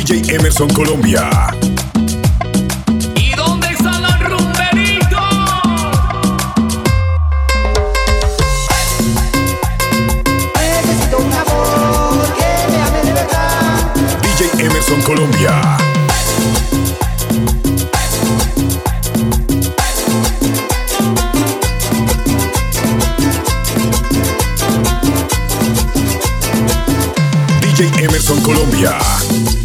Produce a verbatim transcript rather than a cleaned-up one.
D J Emerson Colombia. ¿Y dónde están los rumberitos? Necesito un amor que me ame de verdad. D J Emerson Colombia. D J Emerson Colombia.